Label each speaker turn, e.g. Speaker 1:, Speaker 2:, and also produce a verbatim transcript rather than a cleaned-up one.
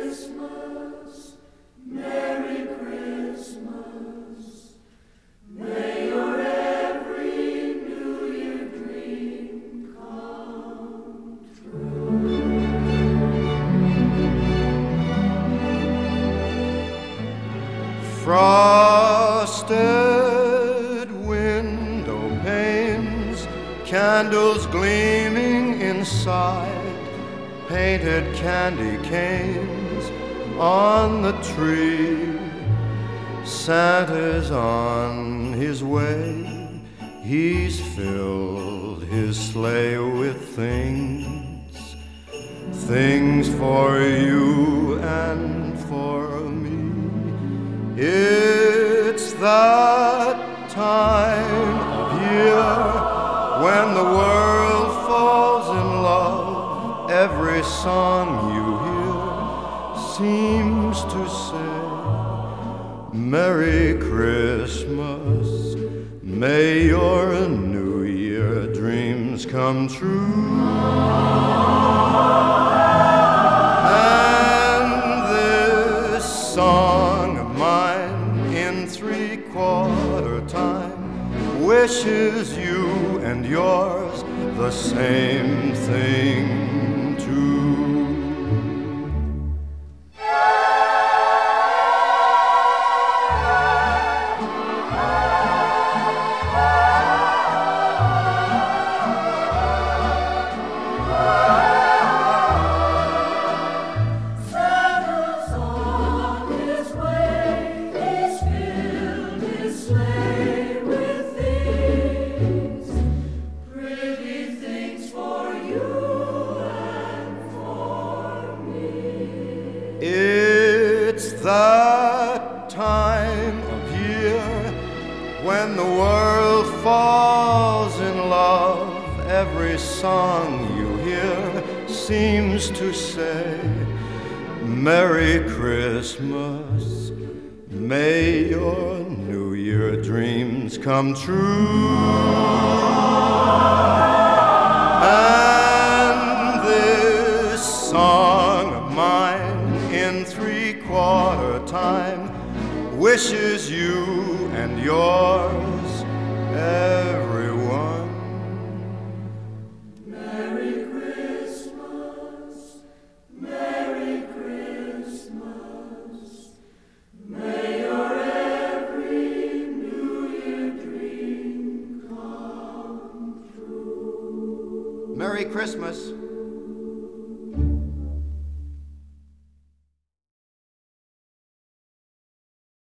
Speaker 1: Christmas, Merry Christmas. May your every New Year dream come true. Frosted window panes, candles gleaming inside, painted candy canes on the tree. Santa's on his way, he's filled his sleigh with things, things for you and for me. It's that time of year when the world falls in love. Every song you hear seems to say, Merry Christmas, may your New Year dreams come true. And this song of mine in three-quarter time wishes you and yours the same thing. It's that time of year when the world falls in love. Every song you hear seems to say, Merry Christmas, may your New Year dreams come true. And this song of mine in three-quarter time wishes you and yours, everyone, Merry Christmas, Merry Christmas. May your every New Year dream come true. Merry Christmas.